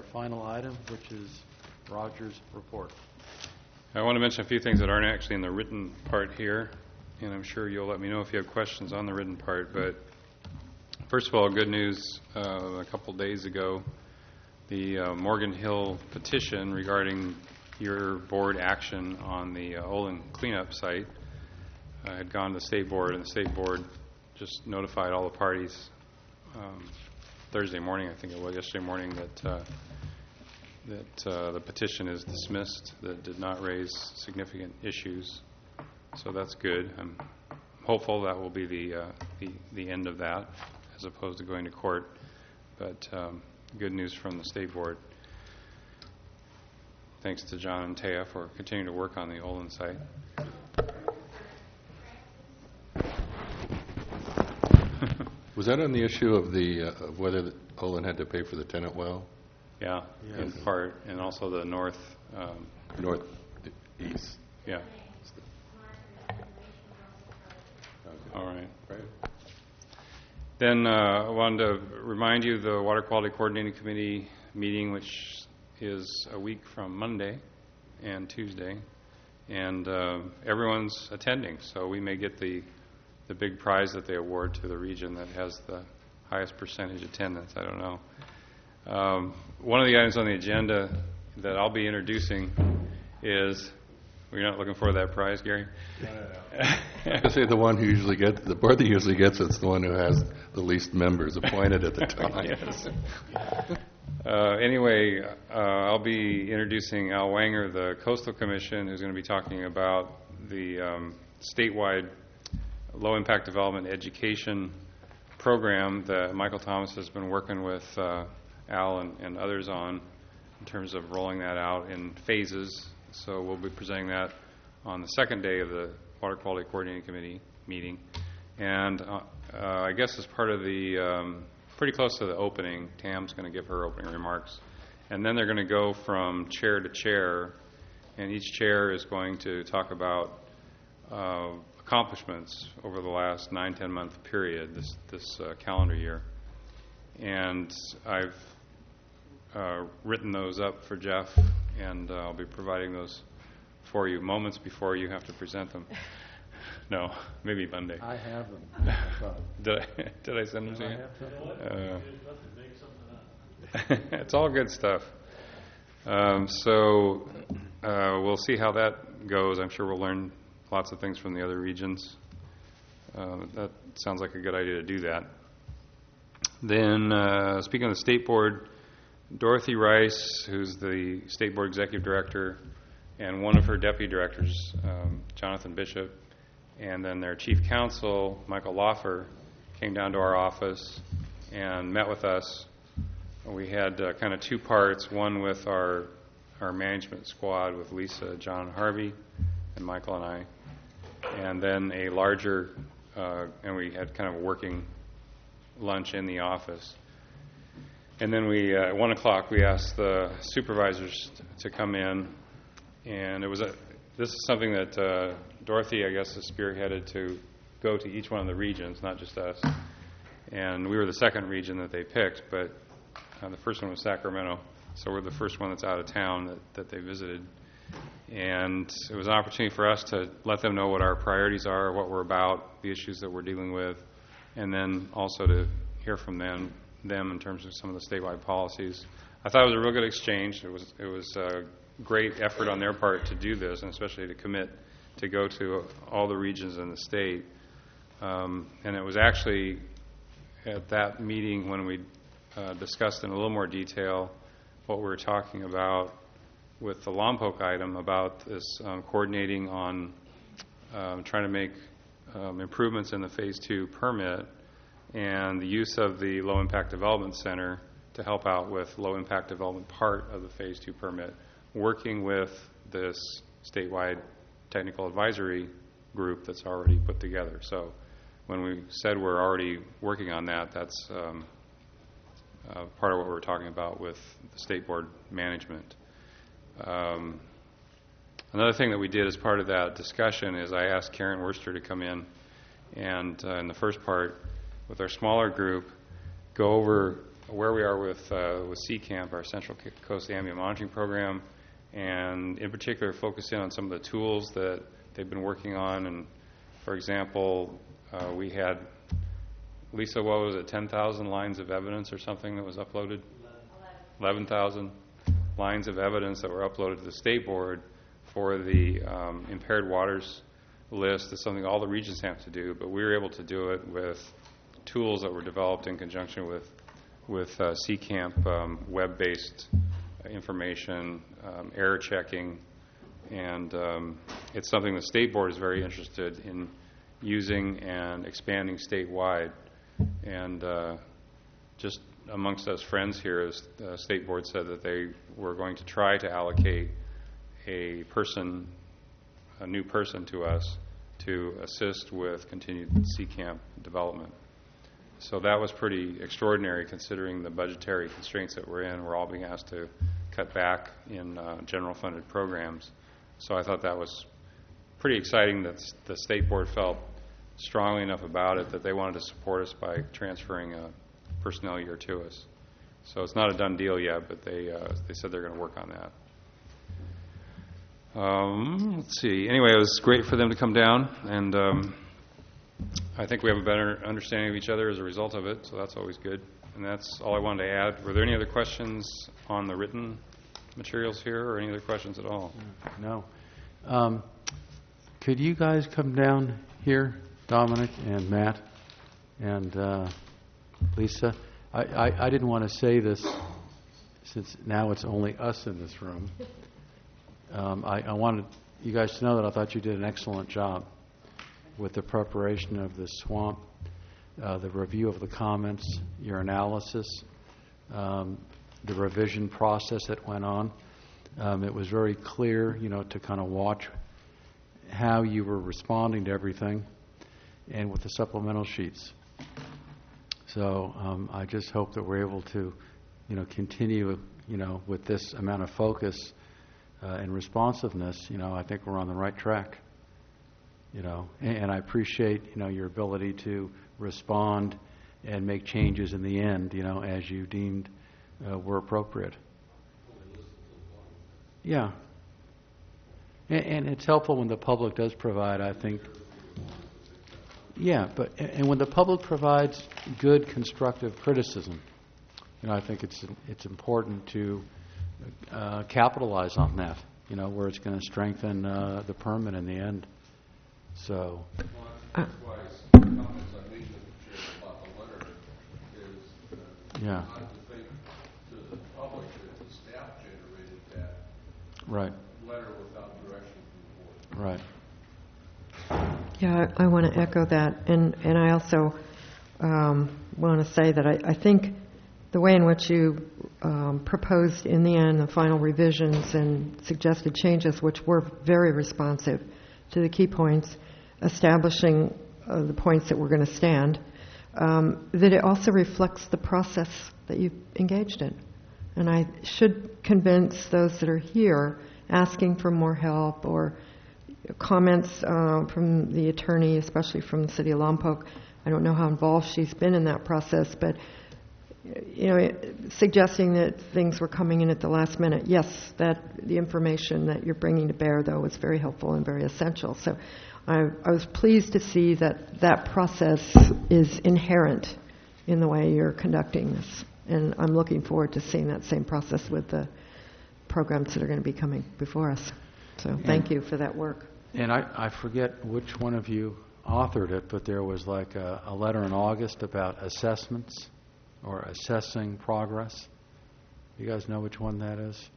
final item, which is Roger's report. I want to mention a few things that aren't actually in the written part here, and I'm sure you'll let me know if you have questions on the written part. But first of all, good news, a couple days ago, the Morgan Hill petition regarding your board action on the Olin cleanup site had gone to the state board, and the state board just notified all the parties Thursday morning, I think it was, yesterday morning, that the petition is dismissed, that it did not raise significant issues. So that's good. I'm hopeful that will be the end of that, as opposed to going to court. But good news from the state board. Thanks to John and Taya for continuing to work on the Olin site. Was that on the issue of whether Olin had to pay for the tenant well? Yeah, yes. In part, and also the northeast. Yeah. All right. Then I wanted to remind you of the Water Quality Coordinating Committee meeting, which is a week from Monday and Tuesday, and everyone's attending, so we may get the big prize that they award to the region that has the highest percentage attendance. I don't know. One of the items on the agenda that I'll be introducing is, you're not looking for that prize, Gary? I say the one who usually gets, the board that usually gets it's the one who has the least members appointed at the time. Yes. Anyway, I'll be introducing Al Wanger, the Coastal Commission, who's going to be talking about the statewide low-impact development education program that Michael Thomas has been working with Al and others on in terms of rolling that out in phases. So we'll be presenting that on the second day of the Water Quality Coordinating Committee meeting. And I guess as part of the, pretty close to the opening, Tam's going to give her opening remarks. And then they're going to go from chair to chair, and each chair is going to talk about accomplishments over the last 9-10 month period, this calendar year. And I've written those up for Jeff, and I'll be providing those for you moments before you have to present them. No, maybe Monday. I have them. Did I send them to you? It's all good stuff. So we'll see how that goes. I'm sure we'll learn lots of things from the other regions. That sounds like a good idea to do that. Then, speaking of the State Board, Dorothy Rice, who's the State Board Executive Director, and one of her deputy directors, Jonathan Bishop, and then their Chief Counsel, Michael Loffer, came down to our office and met with us. We had kind of two parts, one with our management squad with Lisa, John, Harvey, and Michael and I, and then a larger, and we had kind of a working lunch in the office. And then at 1 o'clock, we asked the supervisors to come in, and this is something that Dorothy, I guess, has spearheaded to go to each one of the regions, not just us. And we were the second region that they picked, but the first one was Sacramento, so we're the first one that's out of town that they visited. And it was an opportunity for us to let them know what our priorities are, what we're about, the issues that we're dealing with, and then also to hear from them in terms of some of the statewide policies. I thought it was a real good exchange. It was a great effort on their part to do this, and especially to commit to go to all the regions in the state. And it was actually at that meeting when we discussed in a little more detail what we were talking about with the Lompoc item about this coordinating on trying to make improvements in the Phase 2 permit and the use of the Low Impact Development Center to help out with low impact development part of the Phase 2 permit, working with this statewide technical advisory group that's already put together. So when we said we're already working on that, that's part of what we're talking about with the state board management. Another thing that we did as part of that discussion is I asked Karen Worcester to come in and in the first part with our smaller group go over where we are with CCAMP, our Central Coast Ambient Monitoring Program, and in particular focus in on some of the tools that they've been working on. And for example, we had, Lisa, what was it, 10,000 lines of evidence or something that was uploaded? 11,000 lines of evidence that were uploaded to the state board for the impaired waters list. Is something all the regions have to do, but we were able to do it with tools that were developed in conjunction with CCAMP, web-based information, error checking, and it's something the state board is very interested in using and expanding statewide. And just amongst us friends here, the state board said that they were going to try to allocate a new person to us to assist with continued CCAMP development. So that was pretty extraordinary considering the budgetary constraints that we're in. We're all being asked to cut back in general funded programs. So I thought that was pretty exciting that the state board felt strongly enough about it that they wanted to support us by transferring a personnel year to us. So it's not a done deal yet, but they said they're going to work on that. Let's see. Anyway, it was great for them to come down, and I think we have a better understanding of each other as a result of it, so that's always good. And that's all I wanted to add. Were there any other questions on the written materials here, or any other questions at all? No. Could you guys come down here, Dominic and Matt and Lisa? I didn't want to say this since now it's only us in this room. I wanted you guys to know that I thought you did an excellent job with the preparation of the swamp, the review of the comments, your analysis, the revision process that went on. It was very clear, to kind of watch how you were responding to everything, and with the supplemental sheets. So I just hope that we're able to, continue, with this amount of focus and responsiveness. I think we're on the right track. And I appreciate, your ability to respond and make changes in the end, as you deemed were appropriate. Yeah. And it's helpful when the public does provide, I think. Yeah, and when the public provides good, constructive criticism, I think it's important to capitalize on that, where it's going to strengthen the permit in the end. So. Comments I made about the letter is yeah. not to think to the public that the staff generated that right. letter without direction from the board. Right. Yeah, I want to echo that, and I also want to say that I think the way in which you proposed in the end the final revisions and suggested changes, which were very responsive to the key points, establishing the points that we're going to stand, that it also reflects the process that you've engaged in. And I should convince those that are here asking for more help or comments from the attorney, especially from the city of Lompoc. I don't know how involved she's been in that process, but suggesting that things were coming in at the last minute. Yes, that the information that you're bringing to bear, though, is very helpful and very essential. So I was pleased to see that process is inherent in the way you're conducting this. And I'm looking forward to seeing that same process with the programs that are going to be coming before us. So thank you for that work. And I forget which one of you authored it, but there was like a letter in August about assessments or assessing progress. You guys know which one that is?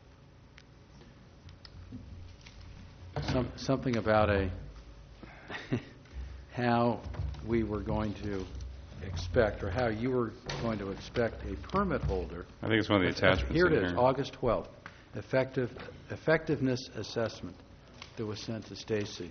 Something about how we were going to expect, or how you were going to expect a permit holder. I think it's one of the attachments. Here it is, August 12th. Effectiveness assessment that was sent to Stacy.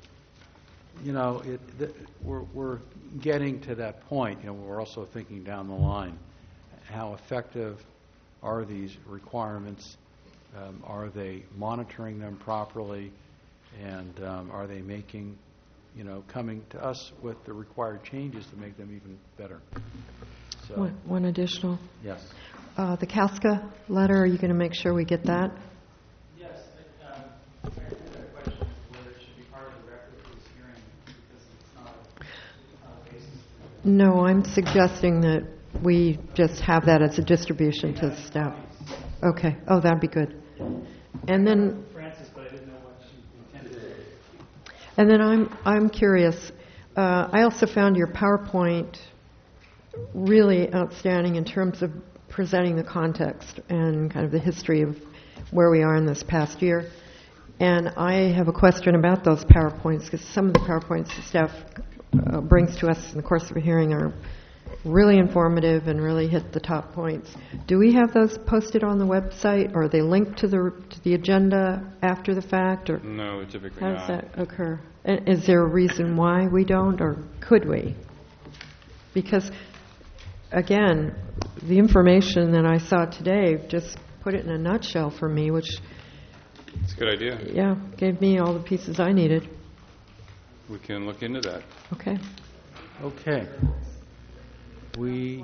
We're getting to that point. We're also thinking down the line. How effective are these requirements? Are they monitoring them properly? And are they making, coming to us with the required changes to make them even better? So, One additional. yes. The Casca letter, are you going to make sure we get that? Yes, I think the question is whether it should be part of the record for this hearing, because it's not a basis for No, I'm suggesting that we just have that as a distribution to staff. Okay. Oh, that'd be good. And then, Francis, but I didn't know what she intended to do. and then I'm curious. I also found your PowerPoint really outstanding in terms of presenting the context and kind of the history of where we are in this past year. And I have a question about those PowerPoints, because some of the PowerPoints the staff brings to us in the course of a hearing are really informative and really hit the top points. Do we have those posted on the website, or are they linked to the agenda after the fact, or No, typically how not. does that occur? And is there a reason why we don't, or could we? Because, again, the information that I saw today just put it in a nutshell for me, which, It's a good idea. yeah, gave me all the pieces I needed. We can look into that. Okay. Okay. We,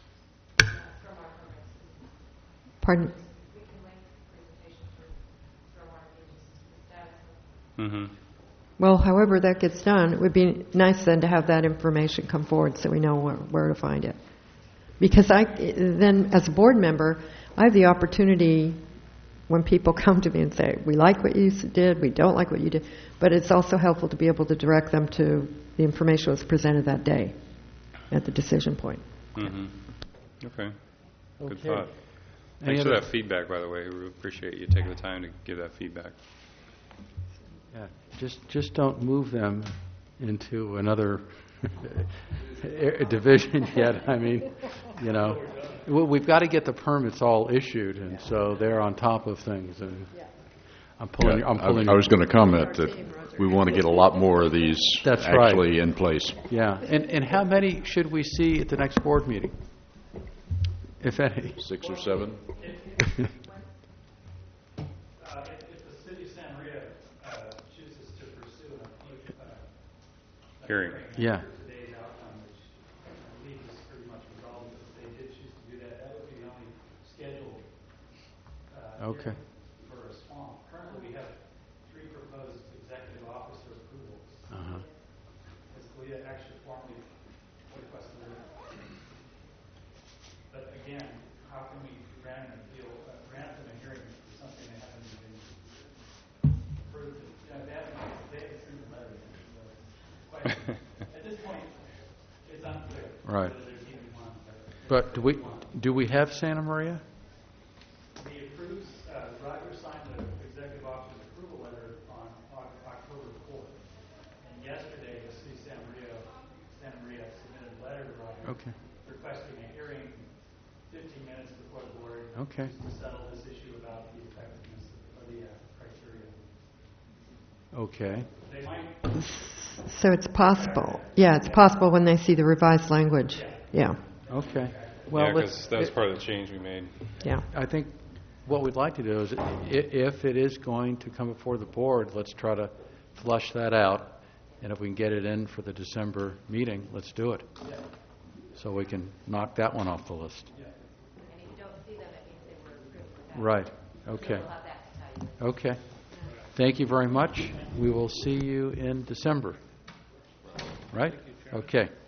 Pardon? Mm-hmm. Well, however that gets done, it would be nice then to have that information come forward so we know where to find it. Because then, as a board member, I have the opportunity when people come to me and say, we like what you did, we don't like what you did, but it's also helpful to be able to direct them to the information that was presented that day at the decision point. Mm-hmm. Okay. Good Okay. thought. Any Thanks for other- that feedback, by the way. We appreciate you taking the time to give that feedback. yeah, just don't move them into another division yet. I mean, you know, we've got to get the permits all issued, and so they're on top of things. And I'm pulling. Yeah, I'm pulling. I was going to comment that we want to get a lot more of these That's right. actually in place. Yeah, and how many should we see at the next board meeting, if any? 6 or 7? If the city of Santa Maria chooses to pursue an appeal, Hearing. Yeah. today's outcome, which I believe is pretty much resolved, if they did choose to do that, that would be the only scheduled Okay. hearing for a swamp. Currently, we have 3 proposed executive officer approvals. Uh-huh. As Leah actually formally requested it. But again, how can we grant an appeal, grant them a hearing for something they haven't even approved? You know, they haven't seen the letter yet. So it's quite, at this point, it's unclear Right. whether there's even one. But do we have Santa Maria? We approved, Roger signed the executive officer's approval letter on October 4th. And yesterday, the city of Santa Maria submitted a letter to Roger Okay. requesting a hearing 15 minutes before the board Okay. to settle this issue about the effectiveness of the criteria. Okay. They might, So it's possible. Yeah, it's possible when they see the revised language. Yeah, Okay. Yeah, Well, because that was part of the change we made. yeah. I think what we'd like to do is, if it is going to come before the board, let's try to flush that out. And if we can get it in for the December meeting, let's do it. So we can knock that one off the list. And if you don't see them, it means they were approved for that. Right. Okay. We'll have that to tell you. Okay. Thank you very much. We will see you in December. Right? Okay.